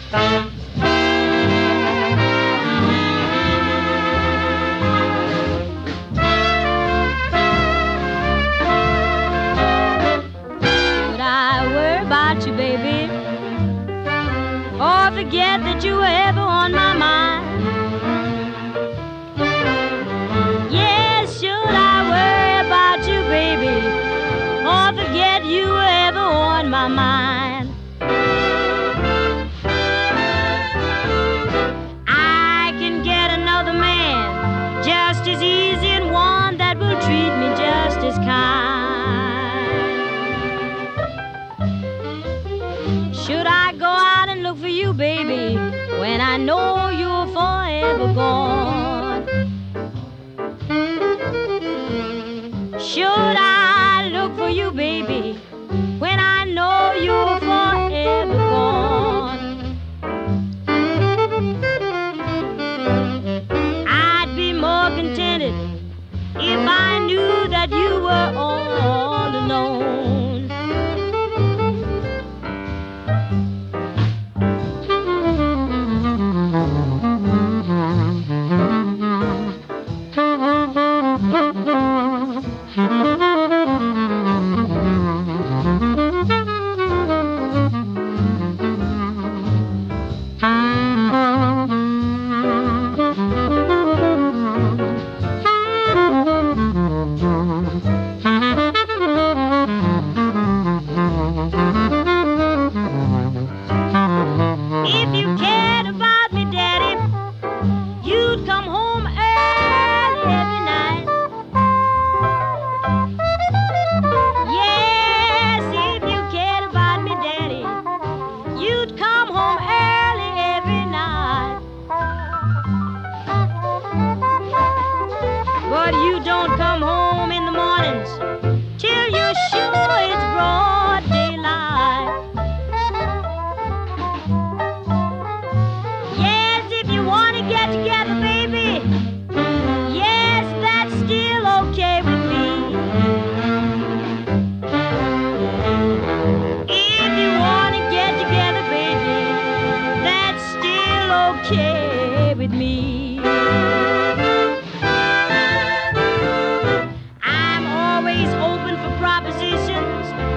Should I worry about you, baby, or forget that you were ever on my mind? Yes, should I worry about you, baby, or forget you were ever on my mind? I can get another man just as easy, and one that will treat me just as kind. Should I go out and look for you, baby, when I know you're forever gone? Should I look for you, baby, when I know you're forever gone? I'd be more contented if I knew that you were all alone. If you cared about me, Daddy, you'd come home early every night. Yes, if you cared about me, Daddy, you'd come home early every night. But you don't come home in the mornings till you're sure it's broad daylight. Yes, if you want to get together, baby, yes, that's still okay with me. If you want to get together, baby, that's still okay with me. I'm always open for propositions